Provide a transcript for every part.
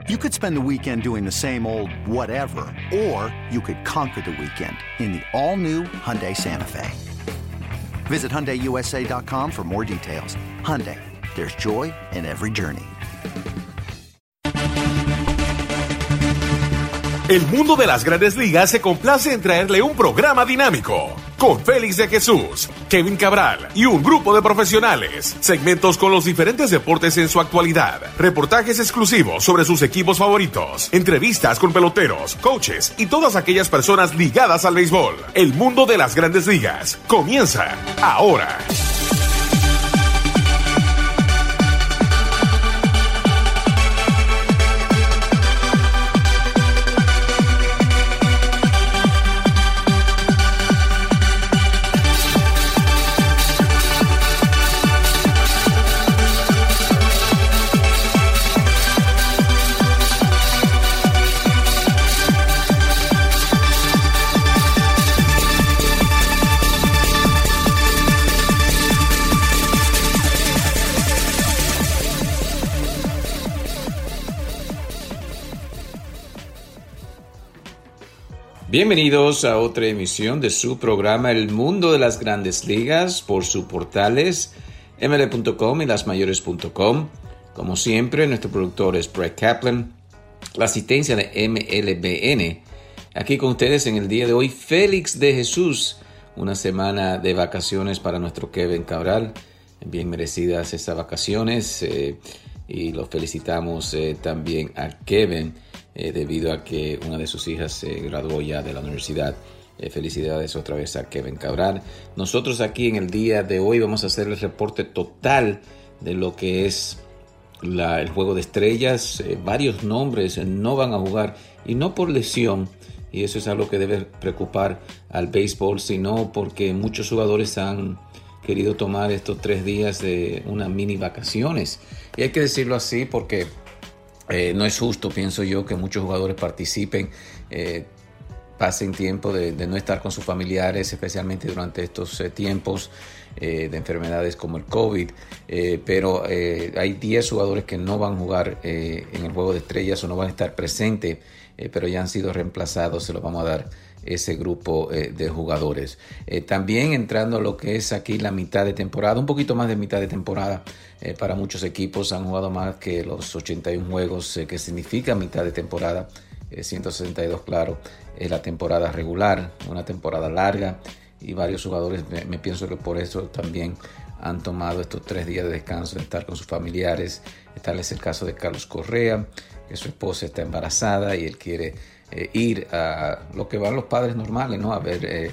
You could spend the weekend doing the same old whatever, or you could conquer the weekend in the all-new Hyundai Santa Fe. Visit HyundaiUSA.com for more details. Hyundai, there's joy in every journey. El mundo de las Grandes Ligas se complace en traerle un programa dinámico con Félix de Jesús, Kevin Cabral y un grupo de profesionales. Segmentos con los diferentes deportes en su actualidad, reportajes exclusivos sobre sus equipos favoritos, entrevistas con peloteros, coaches y todas aquellas personas ligadas al béisbol. El mundo de las Grandes Ligas comienza ahora. Bienvenidos a otra emisión de su programa El Mundo de las Grandes Ligas por sus portales ml.com y lasmayores.com. Como siempre, nuestro productor es Brett Kaplan, la asistencia de MLBN. Aquí con ustedes en el día de hoy, Félix de Jesús. Una semana de vacaciones para nuestro Kevin Cabral. Bien merecidas esas vacaciones y los felicitamos también a Kevin. Debido a que una de sus hijas se graduó ya de la universidad. Felicidades otra vez a Kevin Cabral. Nosotros aquí en el día de hoy vamos a hacer el reporte total de lo que es el juego de estrellas. Varios nombres no van a jugar y no por lesión, y eso es algo que debe preocupar al béisbol, sino porque muchos jugadores han querido tomar estos 3 días de unas mini vacaciones. Y hay que decirlo así porque no es justo, pienso yo, que muchos jugadores participen, pasen tiempo de no estar con sus familiares, especialmente durante estos tiempos de enfermedades como el COVID. Pero hay 10 jugadores que no van a jugar en el juego de estrellas o no van a estar presentes, pero ya han sido reemplazados. Se los vamos a dar ese grupo de jugadores. También entrando a lo que es aquí la mitad de temporada, un poquito más de mitad de temporada. Para muchos equipos han jugado más que los 81 juegos que significa mitad de temporada. 162, claro, es la temporada regular, una temporada larga, y varios jugadores me pienso que por eso también han tomado estos 3 días de descanso, de estar con sus familiares. Tal es el caso de Carlos Correa, que su esposa está embarazada y él quiere ir a lo que van los padres normales, ¿no? A ver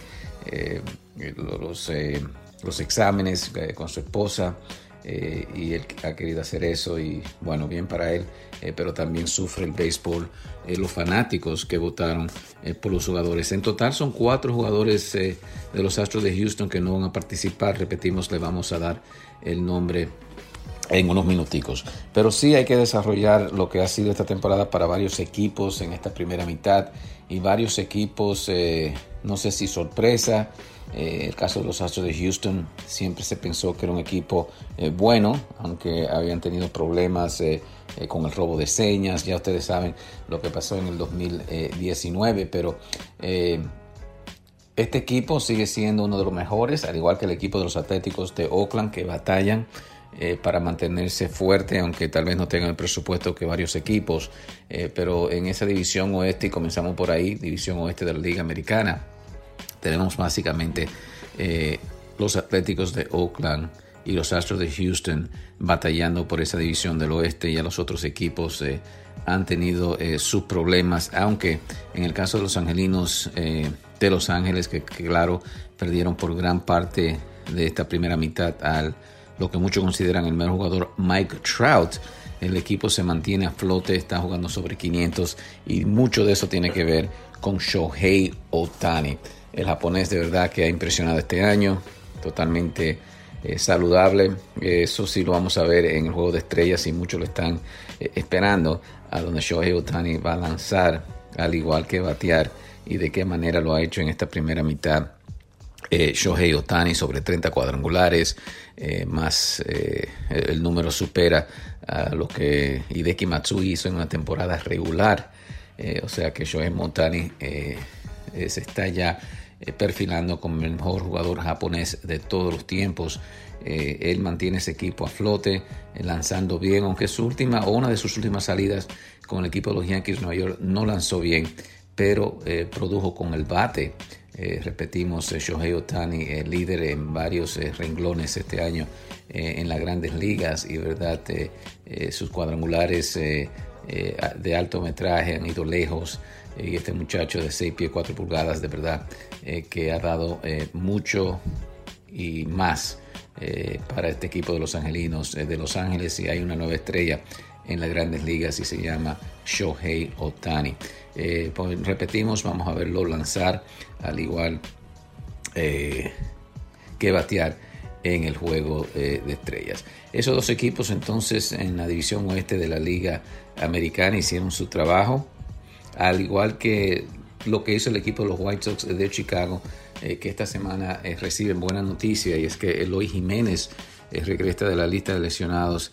los exámenes con su esposa. Y él ha querido hacer eso y bueno, bien para él, pero también sufre el béisbol, los fanáticos que votaron por los jugadores. En total son 4 jugadores de los Astros de Houston que no van a participar. Repetimos, le vamos a dar el nombre en unos minuticos, pero sí hay que desarrollar lo que ha sido esta temporada para varios equipos en esta primera mitad, y varios equipos, no sé si sorpresa. El caso de los Astros de Houston, siempre se pensó que era un equipo bueno, aunque habían tenido problemas con el robo de señas. Ya ustedes saben lo que pasó en el 2019, pero este equipo sigue siendo uno de los mejores, al igual que el equipo de los Atléticos de Oakland, que batallan para mantenerse fuerte, aunque tal vez no tengan el presupuesto que varios equipos, pero en esa división oeste, y comenzamos por ahí, división oeste de la Liga Americana, tenemos básicamente los Atléticos de Oakland y los Astros de Houston batallando por esa división del oeste. Ya los otros equipos han tenido sus problemas, aunque en el caso de los angelinos de Los Ángeles, que claro, perdieron por gran parte de esta primera mitad al lo que muchos consideran el mejor jugador, Mike Trout. El equipo se mantiene a flote, está jugando sobre 500, y mucho de eso tiene que ver con Shohei Ohtani. El japonés de verdad que ha impresionado este año, totalmente saludable. Eso sí lo vamos a ver en el juego de estrellas, y muchos lo están esperando, a donde Shohei Ohtani va a lanzar al igual que batear, y de qué manera lo ha hecho en esta primera mitad. Shohei Ohtani sobre 30 cuadrangulares, más el número supera a lo que Hideki Matsui hizo en una temporada regular. O sea que Shohei Ohtani se está ya perfilando como el mejor jugador japonés de todos los tiempos. Él mantiene ese equipo a flote, lanzando bien, aunque una de sus últimas salidas con el equipo de los Yankees de Nueva York no lanzó bien, pero produjo con el bate. Repetimos, Shohei Ohtani, líder en varios renglones este año en las grandes ligas, y verdad, sus cuadrangulares de alto metraje han ido lejos, y este muchacho de 6 pies 4 pulgadas de verdad que ha dado mucho y más para este equipo de los angelinos de Los Ángeles, y hay una nueva estrella en las grandes ligas y se llama Shohei Ohtani. Pues repetimos, vamos a verlo lanzar al igual que batear en el juego de estrellas. Esos dos equipos entonces en la división oeste de la Liga Americana hicieron su trabajo, al igual que lo que hizo el equipo de los White Sox de Chicago, que esta semana reciben buena noticia, y es que Eloy Jiménez regresa de la lista de lesionados.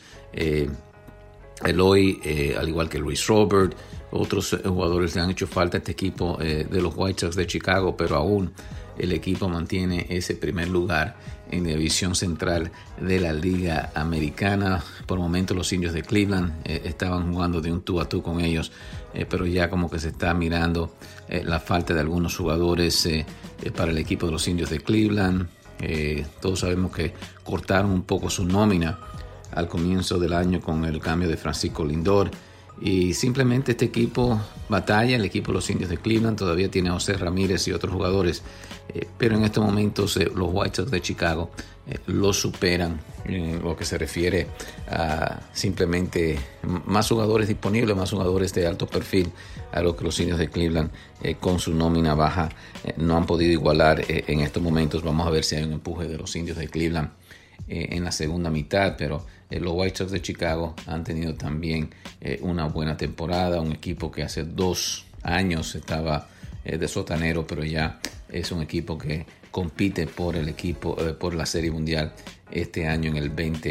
Eloy, al igual que Luis Robert, otros jugadores le han hecho falta a este equipo de los White Sox de Chicago, pero aún el equipo mantiene ese primer lugar en la división central de la Liga Americana. Por el momento los Indios de Cleveland estaban jugando de un tú a tú con ellos, pero ya como que se está mirando la falta de algunos jugadores para el equipo de los Indios de Cleveland. Todos sabemos que cortaron un poco su nómina al comienzo del año con el cambio de Francisco Lindor, y simplemente este equipo batalla. El equipo de los Indios de Cleveland todavía tiene a José Ramírez y otros jugadores, pero en estos momentos los White Sox de Chicago lo superan en lo que se refiere a simplemente más jugadores disponibles, más jugadores de alto perfil, a lo que los Indios de Cleveland con su nómina baja no han podido igualar en estos momentos. Vamos a ver si hay un empuje de los Indios de Cleveland en la segunda mitad, pero los White Sox de Chicago han tenido también una buena temporada, un equipo que hace 2 años estaba de sotanero, pero ya es un equipo que compite por el equipo por la Serie Mundial este año en el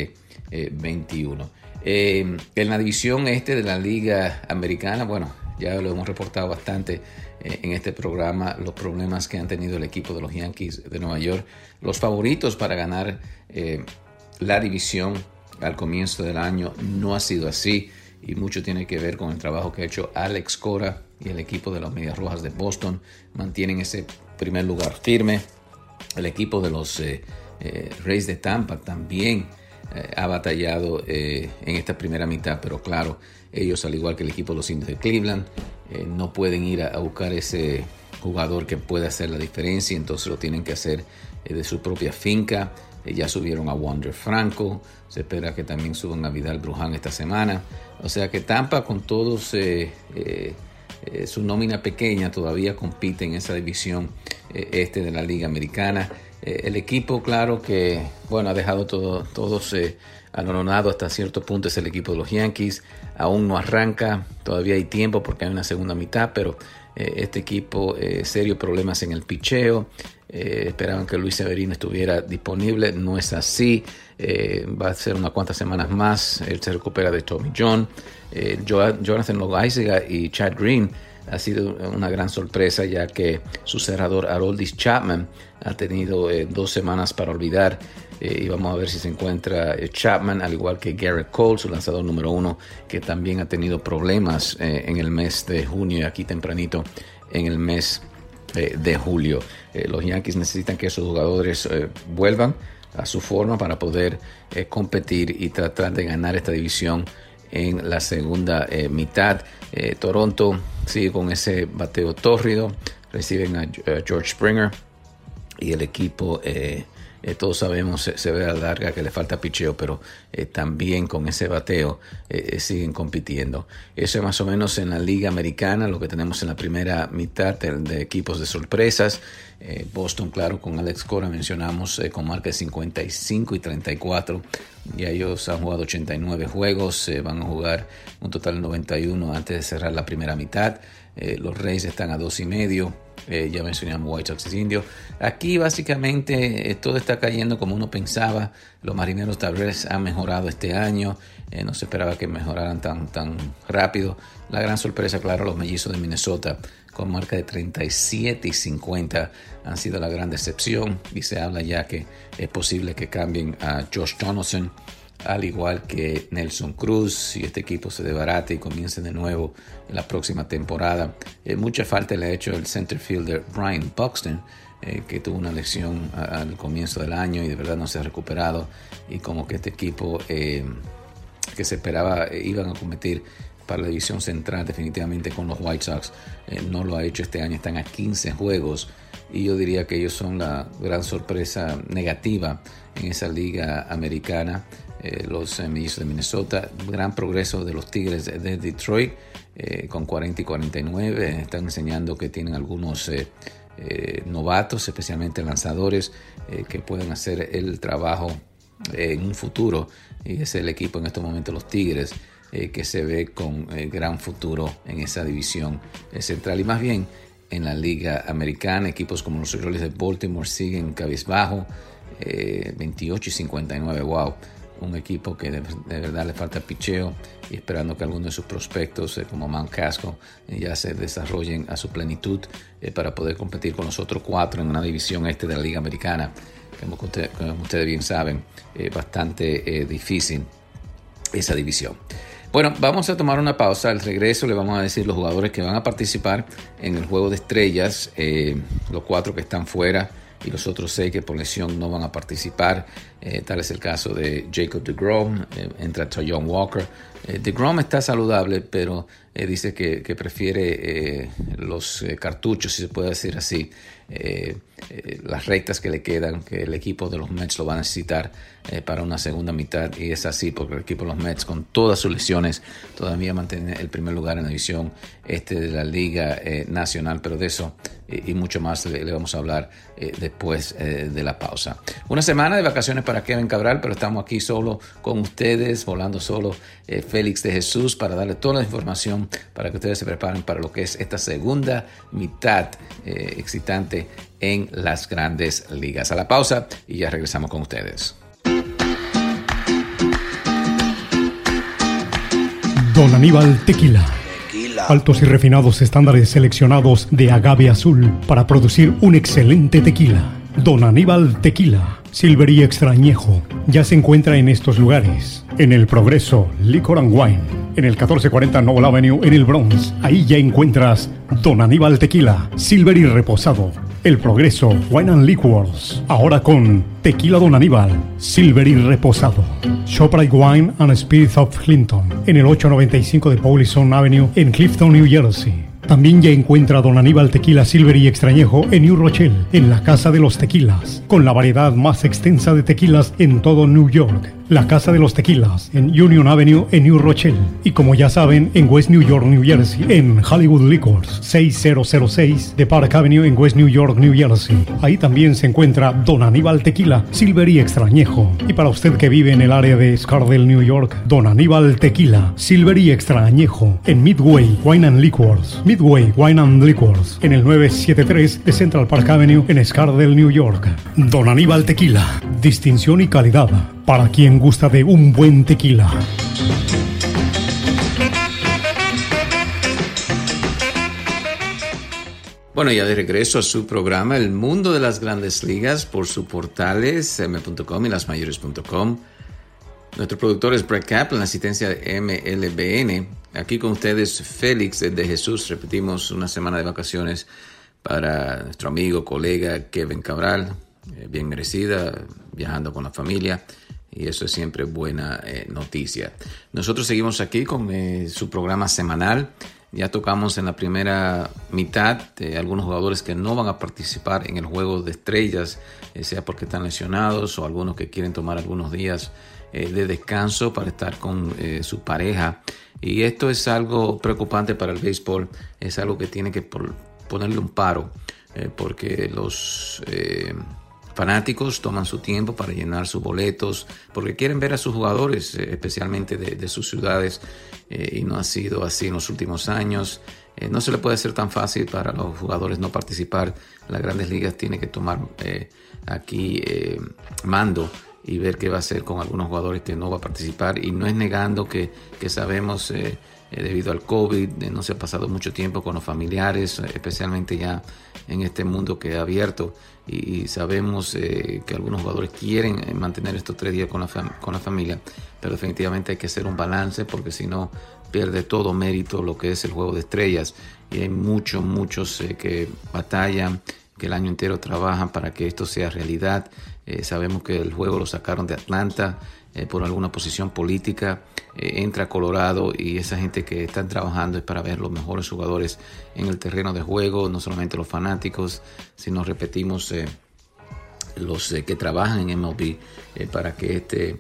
2021. En la división este de la Liga Americana, bueno, ya lo hemos reportado bastante en este programa, los problemas que han tenido el equipo de los Yankees de Nueva York. Los favoritos para ganar la división al comienzo del año no ha sido así, y mucho tiene que ver con el trabajo que ha hecho Alex Cora y el equipo de los Medias Rojas de Boston. Mantienen ese primer lugar firme. El equipo de los Rays de Tampa también ha batallado en esta primera mitad, pero claro, ellos, al igual que el equipo de los Indios de Cleveland, no pueden ir a buscar ese jugador que pueda hacer la diferencia, entonces lo tienen que hacer de su propia finca. Ya subieron a Wander Franco, se espera que también suban a Vidal Bruján esta semana. O sea que Tampa, con todos su nómina pequeña, todavía compite en esa división este de la Liga Americana. El equipo, claro que bueno, ha dejado todos anonadado hasta cierto punto, es el equipo de los Yankees. Aún no arranca, todavía hay tiempo porque hay una segunda mitad, pero este equipo, serios problemas en el picheo. Esperaban que Luis Severino estuviera disponible, no es así. Va a ser unas cuantas semanas más. Él se recupera de Tommy John. Jonathan Loaiziga y Chad Green ha sido una gran sorpresa, ya que su cerrador Aroldis Chapman ha tenido 2 semanas para olvidar, y vamos a ver si se encuentra Chapman, al igual que Garrett Cole, su lanzador número 1, que también ha tenido problemas en el mes de junio y aquí tempranito en el mes de julio. Los Yankees necesitan que esos jugadores vuelvan a su forma para poder competir y tratar de ganar esta división en la segunda mitad. Toronto sigue con ese bateo tórrido, reciben a George Springer, y el equipo todos sabemos, se ve a la larga que le falta picheo, pero también con ese bateo siguen compitiendo. Eso es más o menos en la Liga Americana, lo que tenemos en la primera mitad de equipos de sorpresas. Boston, claro, con Alex Cora mencionamos, con marca de 55 y 34. Ya ellos han jugado 89 juegos, van a jugar un total de 91 antes de cerrar la primera mitad. Los Rays están a 2.5. Ya mencionamos White Sox y Indios. Aquí básicamente todo está cayendo como uno pensaba. Los Marineros tal vez han mejorado este año. No se esperaba que mejoraran tan rápido. La gran sorpresa, claro, los Mellizos de Minnesota con marca de 37-50 han sido la gran decepción. Y se habla ya que es posible que cambien a Josh Donaldson, al igual que Nelson Cruz, si este equipo se desbarate y comience de nuevo en la próxima temporada. Mucha falta le ha hecho el center fielder Brian Buxton, que tuvo una lesión al comienzo del año y de verdad no se ha recuperado, y como que este equipo que se esperaba iban a competir para la división central definitivamente con los White Sox, no lo ha hecho este año. Están a 15 juegos y yo diría que ellos son la gran sorpresa negativa en esa liga americana. Los Mellizos de Minnesota, gran progreso de los Tigres de Detroit, con 40 y 49, están enseñando que tienen algunos novatos, especialmente lanzadores, que pueden hacer el trabajo en un futuro, y es el equipo en estos momentos, los Tigres, que se ve con gran futuro en esa división central. Y más bien en la liga americana, equipos como los Orioles de Baltimore siguen cabizbajo, 28 y 59, wow. Un equipo que de verdad le falta picheo, y esperando que algunos de sus prospectos, como Mount Casco, ya se desarrollen a su plenitud para poder competir con los otros 4 en una división de la Liga Americana, como ustedes bien saben, bastante difícil esa división. Bueno, vamos a tomar una pausa. Al regreso le vamos a decir los jugadores que van a participar en el Juego de Estrellas, los 4 que están fuera y los otros 6 que por lesión no van a participar. Tal es el caso de Jacob deGrom, entra Taijuan Walker. deGrom está saludable, pero dice que prefiere los cartuchos, si se puede decir así, las rectas que le quedan, que el equipo de los Mets lo va a necesitar para una segunda mitad, y es así porque el equipo de los Mets, con todas sus lesiones, todavía mantiene el primer lugar en la división de la Liga Nacional. Pero de eso y mucho más le vamos a hablar después de la pausa. Una semana de vacaciones para Kevin Cabral, pero estamos aquí solo con ustedes, volando solo, Félix de Jesús, para darle toda la información para que ustedes se preparen para lo que es esta segunda mitad excitante en las Grandes Ligas. A la pausa y ya regresamos con ustedes. Don Aníbal Tequila. Altos y refinados estándares seleccionados de agave azul para producir un excelente tequila. Don Aníbal Tequila, Silver y Extra Añejo, ya se encuentra en estos lugares. En El Progreso, Liquor and Wine. En el 1440 Noble Avenue, en el Bronx. Ahí ya encuentras Don Aníbal Tequila, Silver y Reposado. El Progreso, Wine and Liquors. Ahora con Tequila Don Aníbal, Silver y Reposado. ShopRite Wine and Spirits of Clinton. En el 895 de Paulison Avenue, en Clifton, New Jersey. También ya encuentra Don Aníbal Tequila Silver y Extrañejo en New Rochelle, en la Casa de los Tequilas, con la variedad más extensa de tequilas en todo New York. La Casa de los Tequilas en Union Avenue en New Rochelle. Y como ya saben, en West New York, New Jersey, en Hollywood Liquors, 6006 de Park Avenue en West New York, New Jersey. Ahí también se encuentra Don Aníbal Tequila Silver y Extrañejo. Y para usted que vive en el área de Scardale, New York, Don Aníbal Tequila Silver y Extrañejo en Midway Wine and Liquors. Midway Wine and Liquors en el 973 de Central Park Avenue en Scardale, New York. Don Aníbal Tequila, distinción y calidad para quien gusta de un buen tequila. Bueno, ya de regreso a su programa El Mundo de las Grandes Ligas por sus portales m.com y lasmayores.com. Nuestro productor es Brett Kaplan, la asistencia de MLBN. Aquí con ustedes Félix de Jesús. Repetimos una semana de vacaciones para nuestro amigo, colega Kevin Cabral, bien merecida, viajando con la familia. Y eso es siempre buena noticia. Nosotros seguimos aquí con su programa semanal. Ya tocamos en la primera mitad de algunos jugadores que no van a participar en el Juego de Estrellas, sea porque están lesionados o algunos que quieren tomar algunos días de descanso para estar con su pareja. Y esto es algo preocupante para el béisbol. Es algo que tiene que ponerle un paro, porque los fanáticos toman su tiempo para llenar sus boletos porque quieren ver a sus jugadores, especialmente de sus ciudades, y no ha sido así en los últimos años. no se le puede hacer tan fácil para los jugadores no participar. Las Grandes Ligas tienen que tomar mando y ver qué va a hacer con algunos jugadores que no va a participar. Y no es negando que sabemos, debido al COVID, no se ha pasado mucho tiempo con los familiares, especialmente ya en este mundo que ha abierto. Y sabemos que algunos jugadores quieren mantener estos 3 días con la familia, pero definitivamente hay que hacer un balance, porque si no pierde todo mérito lo que es el Juego de Estrellas. Y hay muchos que batallan, que el año entero trabajan para que esto sea realidad. Sabemos que el juego lo sacaron de Atlanta por alguna posición política, entra a Colorado, y esa gente que están trabajando es para ver los mejores jugadores en el terreno de juego, no solamente los fanáticos, sino, repetimos, los que trabajan en MLB para que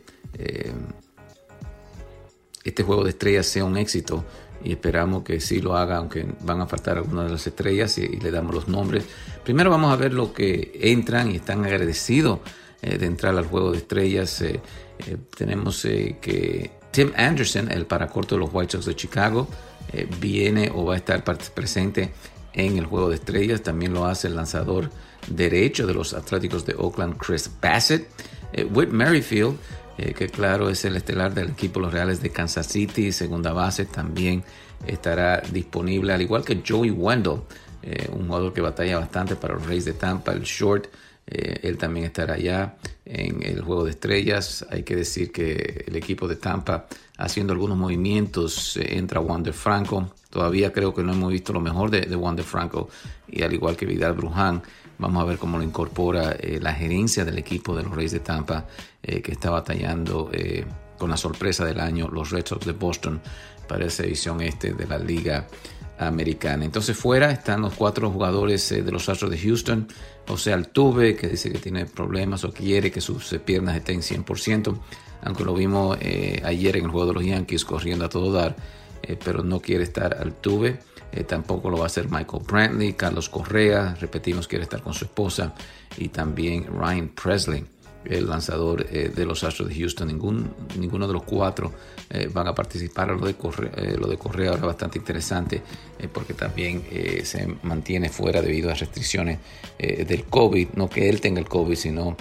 este Juego de Estrellas sea un éxito. Y esperamos que sí lo haga, aunque van a faltar algunas de las estrellas, y le damos los nombres. Primero vamos a ver lo que entran y están agradecidos de entrar al Juego de Estrellas. Tenemos que Tim Anderson, el paracorto de los White Sox de Chicago, viene o va a estar presente en el Juego de Estrellas. También lo hace el lanzador derecho de los Atléticos de Oakland, Chris Bassett. Whit Merrifield, que claro es el estelar del equipo Los Reales de Kansas City, segunda base, también estará disponible, al igual que Joey Wendell, un jugador que batalla bastante para los Rays de Tampa, el short. Él también estará allá en el Juego de Estrellas. Hay que decir que el equipo de Tampa, haciendo algunos movimientos, entra Wander Franco. Todavía creo que no hemos visto lo mejor de Wander Franco, y al igual que Vidal Bruján, vamos a ver cómo lo incorpora la gerencia del equipo de los Rays de Tampa, que está batallando con la sorpresa del año, los Red Sox de Boston, para esa división este de la Liga Americana. Entonces, fuera están los 4 jugadores de los Astros de Houston. José Altuve, que dice que tiene problemas o quiere que sus piernas estén 100%, aunque lo vimos ayer en el juego de los Yankees corriendo a todo dar, pero no quiere estar Altuve. Tampoco lo va a hacer Michael Brantley. Carlos Correa, repetimos, quiere estar con su esposa. Y también Ryan Presley, el lanzador de los Astros de Houston. Ninguno de los 4 van a participar. Lo de Correa ahora es bastante interesante, porque también se mantiene fuera debido a restricciones del COVID. No que él tenga el COVID, sino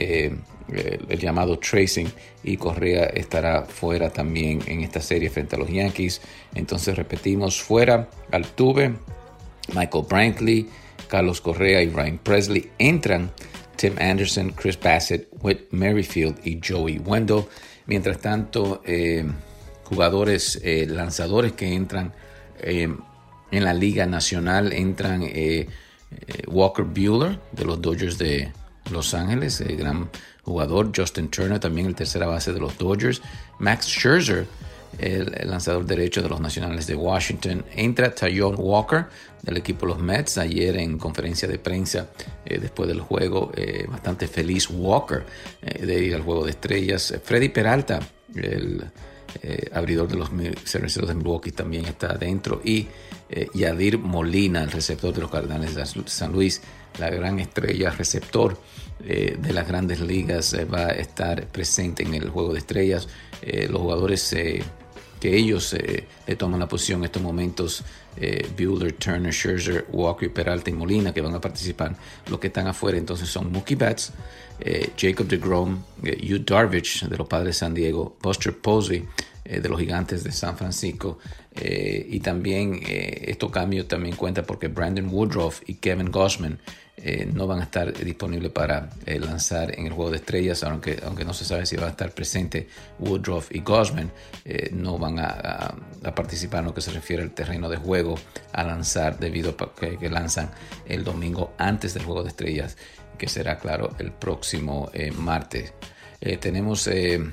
el llamado tracing, y Correa estará fuera también en esta serie frente a los Yankees. Entonces, repetimos, fuera Altuve, Michael Brantley, Carlos Correa y Ryan Presley. Entran Tim Anderson, Chris Bassett, Whit Merrifield y Joey Wendell. Mientras tanto, jugadores, lanzadores que entran en la Liga Nacional, entran Walker Buehler de los Dodgers de Los Ángeles, el gran jugador. Justin Turner, también el tercera base de los Dodgers. Max Scherzer, el lanzador derecho de los Nacionales de Washington. Entra Taijuan Walker del equipo de los Mets. Ayer en conferencia de prensa después del juego, bastante feliz Walker de ir al Juego de Estrellas. Freddy Peralta, el abridor de los Cerveceros de Milwaukee, también está adentro. Y Yadier Molina, el receptor de los Cardenales de San Luis, la gran estrella receptor de las Grandes Ligas, va a estar presente en el Juego de Estrellas. Los jugadores que ellos le toman la posición en estos momentos, Buehler, Turner, Scherzer, Walker, Peralta y Molina, que van a participar. Los que están afuera entonces son Mookie Betts, Jacob deGrom, Yu Darvish de los Padres de San Diego, Buster Posey de los Gigantes de San Francisco, y también estos cambios también cuentan porque Brandon Woodruff y Kevin Gausman no van a estar disponibles para lanzar en el Juego de Estrellas, aunque no se sabe si va a estar presente Woodruff y Gausman. No van a participar en lo que se refiere al terreno de juego a lanzar, debido a que lanzan el domingo antes del Juego de Estrellas, que será, claro, el próximo martes. Tenemos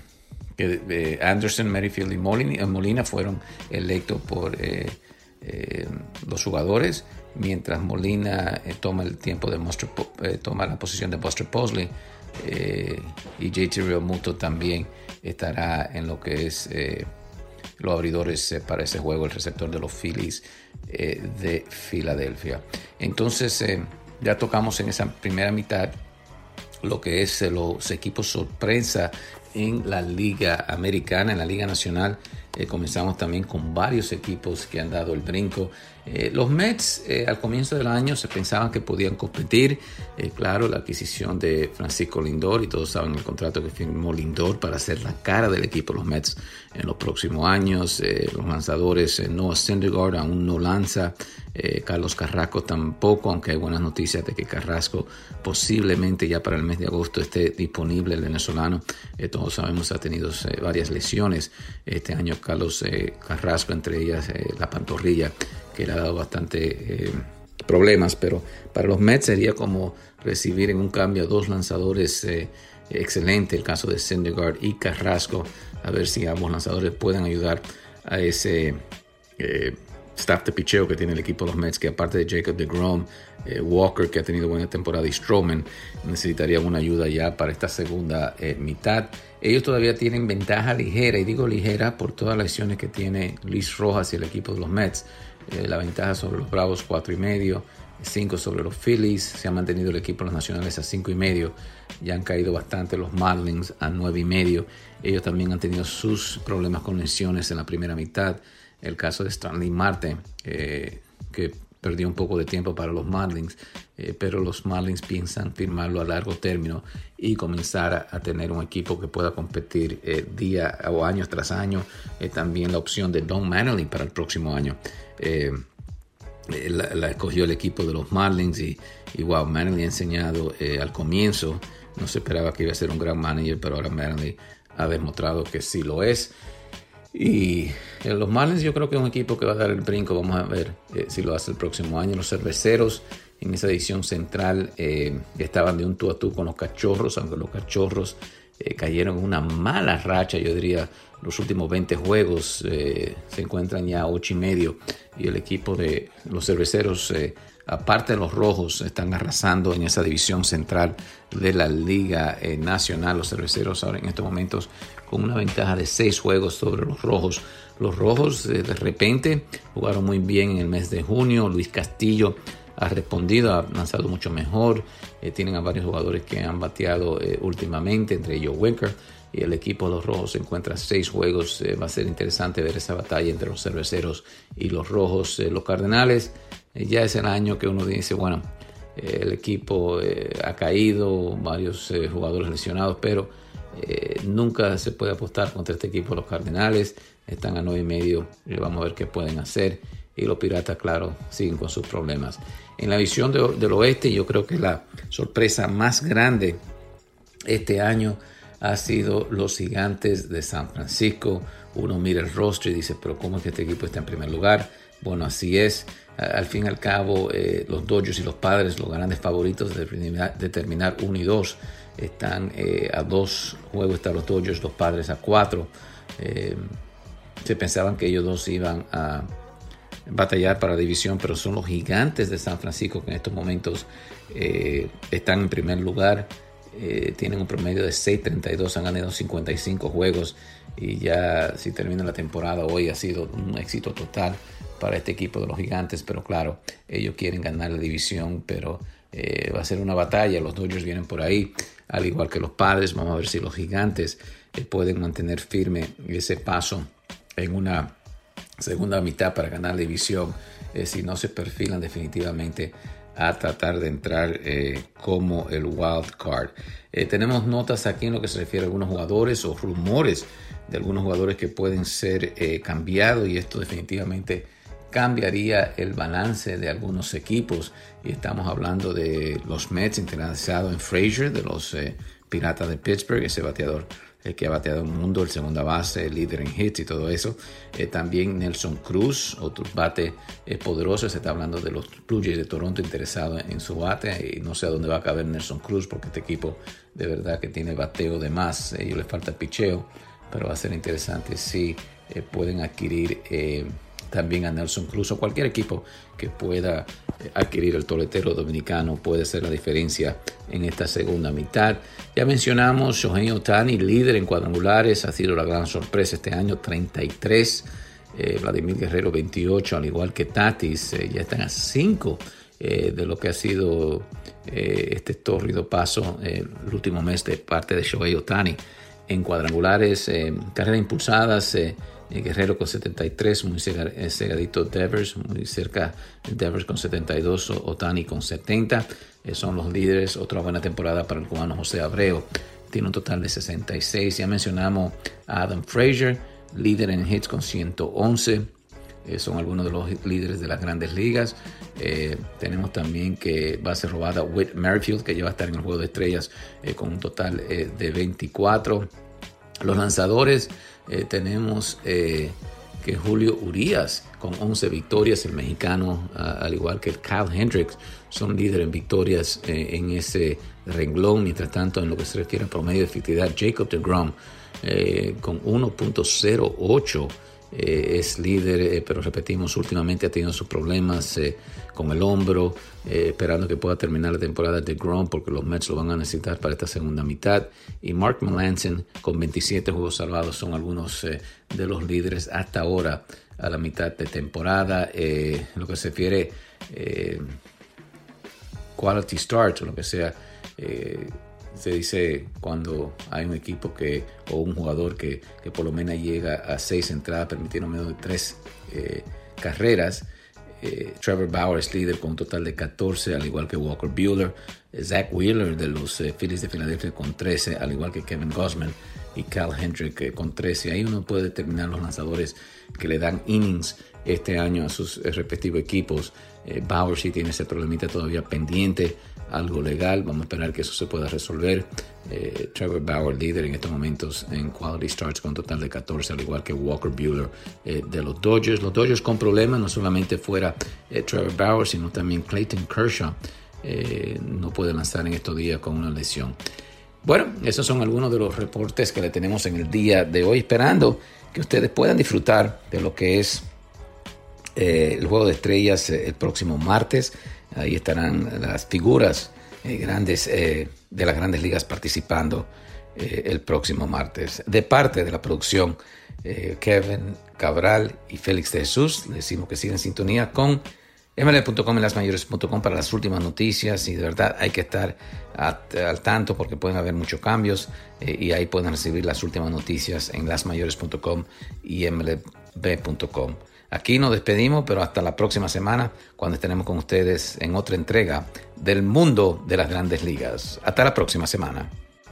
que Anderson, Merrifield y Molina fueron electos por los jugadores, mientras Molina toma el tiempo de toma la posición de Buster Posey, y JT Realmuto también estará en lo que es los abridores para ese juego, el receptor de los Phillies de Filadelfia. Entonces ya tocamos en esa primera mitad lo que es los equipos sorpresa en la Liga Americana, en la Liga Nacional. Comenzamos también con varios equipos que han dado el brinco. Los Mets al comienzo del año se pensaban que podían competir. Claro, la adquisición de Francisco Lindor, y todos saben el contrato que firmó Lindor para ser la cara del equipo de los Mets en los próximos años. Los lanzadores, Noah Syndergaard aún no lanza, Carlos Carrasco tampoco, aunque hay buenas noticias de que Carrasco posiblemente ya para el mes de agosto esté disponible, el venezolano. Todos sabemos ha tenido varias lesiones este año Carlos Carrasco, entre ellas la pantorrilla, que le ha dado bastante problemas, pero para los Mets sería como recibir en un cambio a dos lanzadores excelentes, el caso de Syndergaard y Carrasco, a ver si ambos lanzadores pueden ayudar a ese staff de picheo que tiene el equipo de los Mets, que aparte de Jacob deGrom, Walker, que ha tenido buena temporada, y Stroman, necesitarían una ayuda ya para esta segunda mitad. Ellos todavía tienen ventaja ligera, y digo ligera por todas las lesiones que tiene Luis Rojas y el equipo de los Mets. La ventaja sobre los Bravos 4.5, 5 sobre los Phillies. Se ha mantenido el equipo de los Nacionales a 5.5. Ya han caído bastante los Marlins a 9.5. Ellos también han tenido sus problemas con lesiones en la primera mitad. El caso de Stanley Marte, que perdió un poco de tiempo para los Marlins, pero los Marlins piensan firmarlo a largo término y comenzar a tener un equipo que pueda competir día o años tras año. También la opción de Don Mattingly para el próximo año. La escogió el equipo de los Marlins y wow, Mattingly ha enseñado al comienzo, no se esperaba que iba a ser un gran manager, pero ahora Mattingly ha demostrado que sí lo es. Y los Marlins yo creo que es un equipo que va a dar el brinco. Vamos a ver si lo hace el próximo año. Los Cerveceros en esa división central estaban de un tú a tú con los Cachorros, aunque los Cachorros cayeron en una mala racha, yo diría. Los últimos 20 juegos se encuentran ya 8.5, y el equipo de los Cerveceros, aparte de los Rojos, están arrasando en esa división central de la Liga Nacional. Los Cerveceros ahora en estos momentos con una ventaja de 6 juegos sobre los Rojos. Los Rojos de repente jugaron muy bien en el mes de junio. Luis Castillo ha respondido, ha lanzado mucho mejor. Tienen a varios jugadores que han bateado últimamente, entre ellos Winker. Y el equipo de los Rojos se encuentra 6 juegos. Va a ser interesante ver esa batalla entre los Cerveceros y los Rojos. Los Cardenales, ya es el año que uno dice, bueno, el equipo ha caído, varios jugadores lesionados, pero nunca se puede apostar contra este equipo. Los Cardenales están a 9.5, vamos a ver qué pueden hacer. Y los Piratas, claro, siguen con sus problemas. En la división del oeste, yo creo que la sorpresa más grande este año ha sido los Gigantes de San Francisco. Uno mira el roster y dice, pero ¿cómo es que este equipo está en primer lugar? Bueno, así es. Al fin y al cabo, los Dodgers y los Padres, los grandes favoritos de terminar 1 y 2, están a 2 juegos, están los Dodgers, los Padres a 4. Se pensaban que ellos dos iban a batallar para la división, pero son los Gigantes de San Francisco que en estos momentos están en primer lugar. Tienen un promedio de 6.32, han ganado 55 juegos, y ya si termina la temporada hoy ha sido un éxito total para este equipo de los Gigantes. Pero claro, ellos quieren ganar la división, pero va a ser una batalla. Los Dodgers vienen por ahí, al igual que los Padres. Vamos a ver si los Gigantes pueden mantener firme ese paso en una segunda mitad para ganar la división, si no se perfilan definitivamente a tratar de entrar como el wild card. Tenemos notas aquí en lo que se refiere a algunos jugadores o rumores de algunos jugadores que pueden ser cambiados, y esto definitivamente cambiaría el balance de algunos equipos. Y estamos hablando de los Mets interesados en Frazier, de los Piratas de Pittsburgh, ese bateador que ha bateado el mundo, el segunda base, el líder en hits y todo eso. También Nelson Cruz, otro bate poderoso. Se está hablando de los Blue Jays de Toronto interesados en su bate, y no sé a dónde va a caber Nelson Cruz, porque este equipo de verdad que tiene bateo de más. A ellos les falta picheo, pero va a ser interesante si pueden adquirir también a Nelson Cruz, o cualquier equipo que pueda adquirir el toletero dominicano puede ser la diferencia en esta segunda mitad. Ya mencionamos Shohei Ohtani, líder en cuadrangulares, ha sido la gran sorpresa este año, 33. Vladimir Guerrero 28, al igual que Tatis, ya están a 5 de lo que ha sido este tórrido paso el último mes de parte de Shohei Ohtani. En cuadrangulares, carreras impulsadas, Guerrero con 73, muy cegadito Devers, muy cerca Devers con 72, Ohtani con 70. Son los líderes. Otra buena temporada para el cubano José Abreu. Tiene un total de 66. Ya mencionamos a Adam Frazier, líder en hits con 111. Son algunos de los líderes de las grandes ligas. Tenemos también que base robada Whit Merrifield, que ya va a estar en el Juego de Estrellas con un total de 24. Los lanzadores, tenemos que Julio Urías con 11 victorias, el mexicano, al igual que el Kyle Hendricks, son líderes en victorias en ese renglón. Mientras tanto, en lo que se refiere a promedio de efectividad, Jacob deGrom con 1.08 es líder, pero repetimos, últimamente ha tenido sus problemas con el hombro, esperando que pueda terminar la temporada de DeGrom, porque los Mets lo van a necesitar para esta segunda mitad. Y Mark Melancon con 27 juegos salvados son algunos de los líderes hasta ahora a la mitad de temporada. En lo que se refiere quality starts o lo que sea, se dice cuando hay un equipo o un jugador que por lo menos llega a 6 entradas permitiendo menos de 3 carreras. Trevor Bauer es líder con un total de 14, al igual que Walker Buehler. Zach Wheeler de los Phillies de Filadelfia con 13, al igual que Kevin Gausman y Kyle Hendricks con 13. Ahí uno puede determinar los lanzadores que le dan innings este año a sus respectivos equipos. Bauer sí tiene ese problemita todavía pendiente, algo legal. Vamos a esperar que eso se pueda resolver. Trevor Bauer líder en estos momentos en quality starts con un total de 14, al igual que Walker Buehler de los Dodgers. Los Dodgers con problemas, no solamente fuera Trevor Bauer, sino también Clayton Kershaw. No puede lanzar en estos días con una lesión. Bueno, esos son algunos de los reportes que le tenemos en el día de hoy, esperando que ustedes puedan disfrutar de lo que es el Juego de Estrellas el próximo martes. Ahí estarán las figuras grandes de las grandes ligas participando el próximo martes. De parte de la producción, Kevin Cabral y Félix de Jesús, les decimos que sigan en sintonía con MLB.com y lasmayores.com para las últimas noticias, y de verdad hay que estar al tanto porque pueden haber muchos cambios, y ahí pueden recibir las últimas noticias en lasmayores.com y MLB.com. Aquí nos despedimos, pero hasta la próxima semana, cuando estaremos con ustedes en otra entrega del mundo de las grandes ligas. Hasta la próxima semana.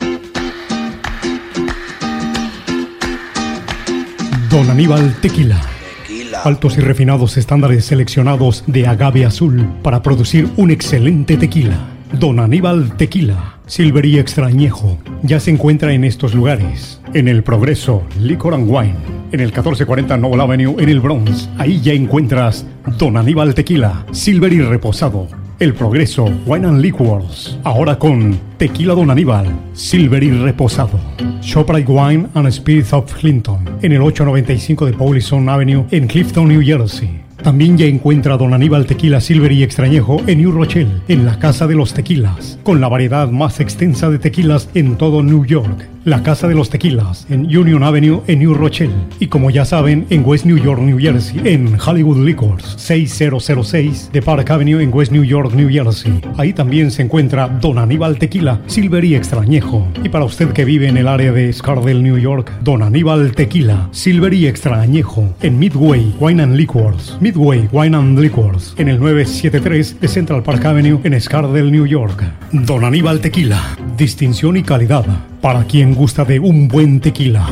Don Aníbal Tequila. Altos y refinados estándares seleccionados de agave azul para producir un excelente tequila. Don Aníbal Tequila, Silver y Extra Añejo, ya se encuentra en estos lugares. En El Progreso, Liquor and Wine. En el 1440 Noble Avenue, en el Bronx. Ahí ya encuentras Don Aníbal Tequila, Silver y Reposado. El Progreso, Wine and Liquors. Ahora con Tequila Don Aníbal, Silver y Reposado. ShopRite Wine and Spirits of Clinton. En el 895 de Paulison Avenue, en Clifton, New Jersey. También ya encuentra Don Aníbal Tequila Silver y Extrañejo en New Rochelle, en la Casa de los Tequilas, con la variedad más extensa de tequilas en todo New York. La Casa de los Tequilas en Union Avenue en New Rochelle. Y como ya saben, en West New York, New Jersey, en Hollywood Liquors, 6006 de Park Avenue en West New York, New Jersey. Ahí también se encuentra Don Aníbal Tequila Silver y Extrañejo. Y para usted que vive en el área de Scardale, New York, Don Aníbal Tequila Silver y Extrañejo en Midway Wine and Liquors. Midway Wine and Liquors en el 973 de Central Park Avenue en Scardale, New York. Don Aníbal Tequila, distinción y calidad para quien gusta de un buen tequila.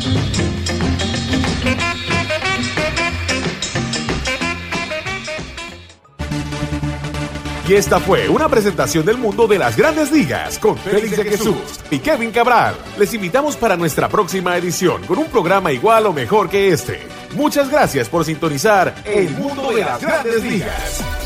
Y esta fue una presentación del mundo de las grandes ligas con Félix de Jesús y Kevin Cabral. Les invitamos para nuestra próxima edición con un programa igual o mejor que este. Muchas gracias por sintonizar El Mundo de las Grandes Ligas.